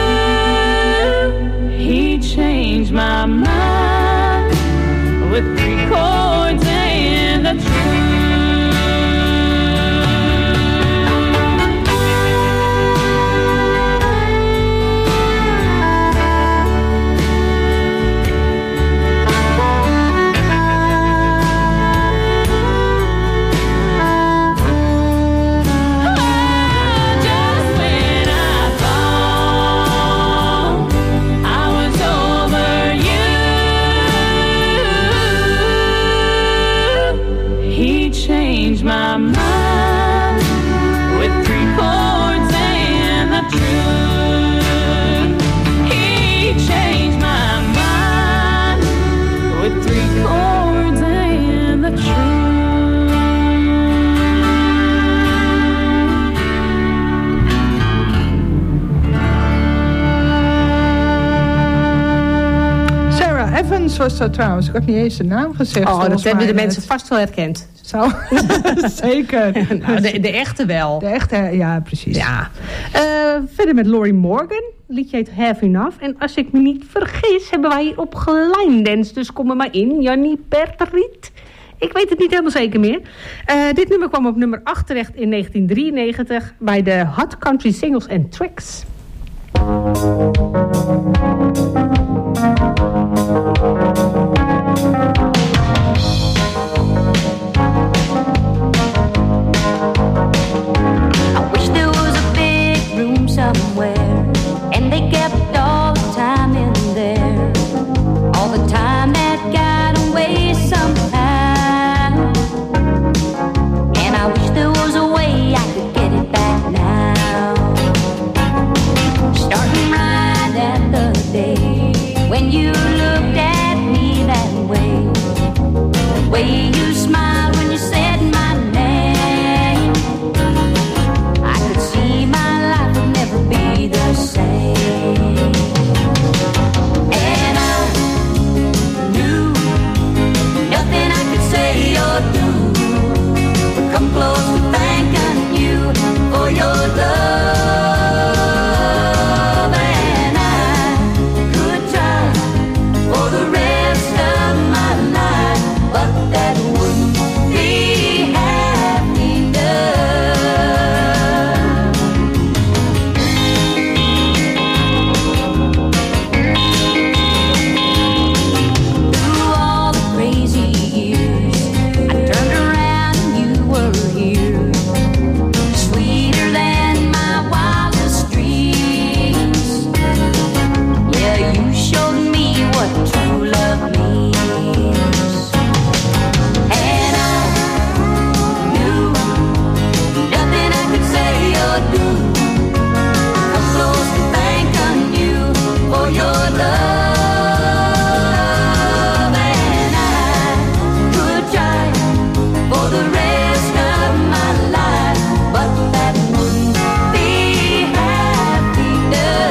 Speaker 7: Evans was dat trouwens. Ik had niet eens de naam gezegd.
Speaker 6: Oh, dat hebben de
Speaker 7: net.
Speaker 6: mensen vast wel herkend.
Speaker 7: Zo, zeker.
Speaker 6: Nou, de, de echte wel.
Speaker 7: De echte, ja, precies.
Speaker 6: Ja. Uh, verder met Lori Morgan. Liedje heet Have Enough. En als ik me niet vergis, hebben wij hier op gelijndance. Dus kom er maar in, Jannie Perteriet. Ik weet het niet helemaal zeker meer. Uh, dit nummer kwam op nummer acht terecht in negentien drieënnegentig... bij de Hot Country Singles and Tracks.
Speaker 8: Somewhere, and they kept all the time in there, all the time that got away somehow. And I wish there was a way I could get it back now. Starting right at the day when you looked at me that way, the way you smiled when you said my name, I could see my life would never be the same. And I knew nothing I could say or do would come close to thanking you for your love. And I could try for the rest of my life, but that wouldn't be happiness. Through all the crazy years, I turned around and you were here, sweeter than my wildest dreams. Yeah, you showed me what true love means. And I knew nothing I could say or do come close to thanking you for your love. And I could try for the rest of my life, but that wouldn't be happiness.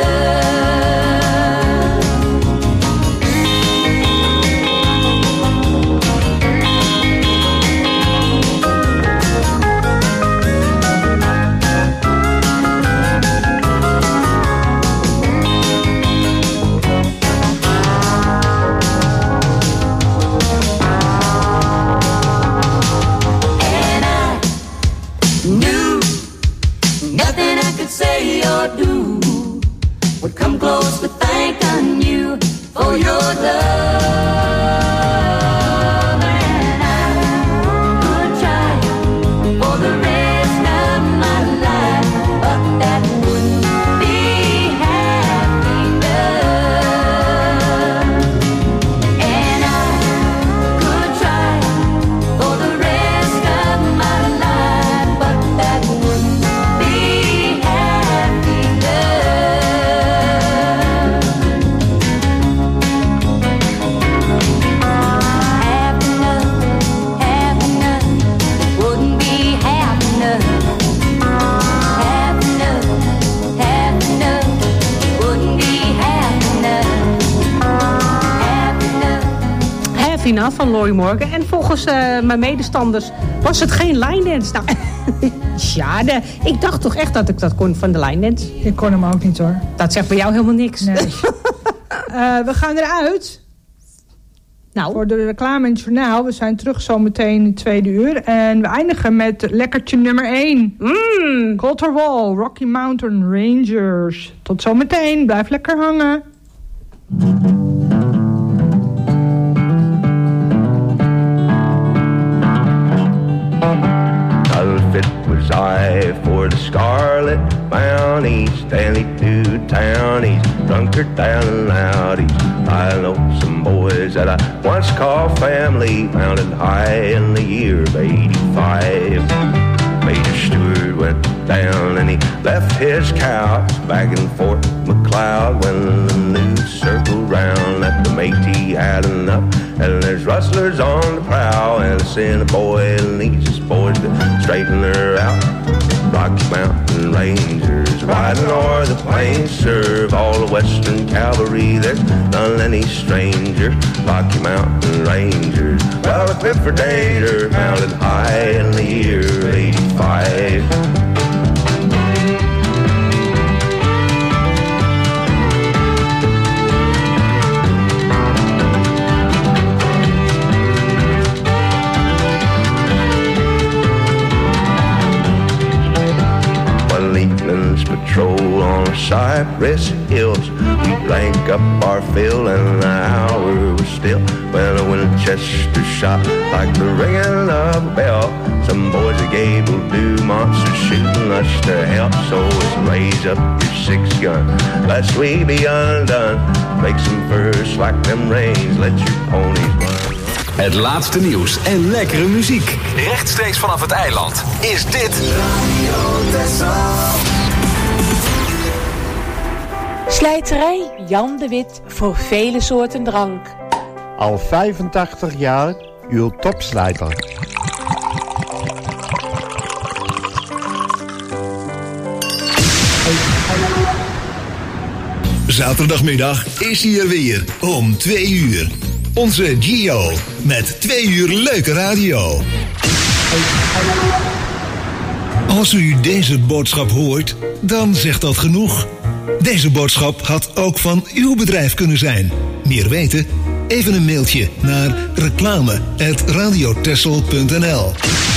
Speaker 8: And I knew nothing I could say or do would come close to thanking you for your love. And I could try for the rest of my life, but that wouldn't be happiness. And I could try for the rest of my life, but that wouldn't be happiness. Happiness, happiness, wouldn't be happiness. Happiness, happiness, wouldn't be happiness. Happiness.
Speaker 6: Have Enough van Lori Morgan. En volgens uh, mijn medestanders was het geen line dance. Nou, ja, de, ik dacht toch echt dat ik dat kon van de line dance.
Speaker 7: Ik kon hem ook niet hoor.
Speaker 6: Dat zegt bij jou helemaal niks.
Speaker 7: Nee. Uh, we gaan eruit.
Speaker 6: Nou.
Speaker 7: Voor de reclame in het journaal. We zijn terug zometeen in het tweede uur. En we eindigen met lekkertje nummer één.
Speaker 6: Mm.
Speaker 7: Colter Wall, Rocky Mountain Rangers. Tot zometeen. Blijf lekker hangen.
Speaker 12: Unfit was I for the scarlet bounties, Stanley to townies, drunkard down and loudies. I know some boys that I once called family, mounted high in the year of eighty-five. Major Stewart went down and he left his couch back in Fort McLeod when the news circled round that the Métis had enough. And there's rustlers on the prowl and it's in a boy and needs his boys to straighten her out. Rocky Mountain Rangers, riding o'er the plains, serve all the Western cavalry. There's none any stranger. Rocky Mountain Rangers, well equipped for danger, mounted high in the year eighty-five. Patrol on Cypress Hills. We blank up our fill and the hour was still when a Winchester shot like the ringing of a bell. Some boys at Gable do monster shooting us to help. So let's raise up your six gun, lest we be undone. Make some furs like them reins, let your ponies run.
Speaker 2: Het laatste nieuws en lekkere muziek. Rechtstreeks vanaf het eiland. Is dit Radio Texel.
Speaker 13: Slijterij Jan de Wit voor vele soorten drank.
Speaker 14: Al vijfentachtig jaar uw topslijter.
Speaker 9: Zaterdagmiddag is hij er weer om twee uur. Onze Gio met twee uur leuke radio. Als u deze boodschap hoort, dan zegt dat genoeg. Deze boodschap had ook van uw bedrijf kunnen zijn. Meer weten? Even een mailtje naar reclame at radiotessel punt n l.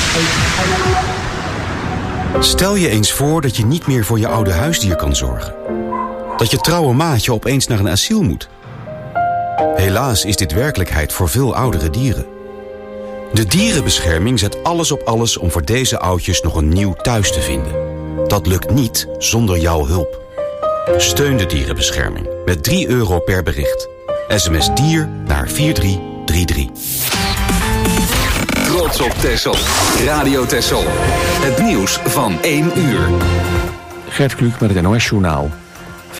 Speaker 15: Stel je eens voor dat je niet meer voor je oude huisdier kan zorgen. Dat je trouwe maatje opeens naar een asiel moet. Helaas is dit werkelijkheid voor veel oudere dieren. De dierenbescherming zet alles op alles om voor deze oudjes nog een nieuw thuis te vinden. Dat lukt niet zonder jouw hulp. Steun de dierenbescherming met drie euro per bericht. S M S dier naar vier drie drie drie.
Speaker 2: Trots op Texel. Radio Texel. Het nieuws van één uur.
Speaker 1: Gert Kluk met het N O S Journaal.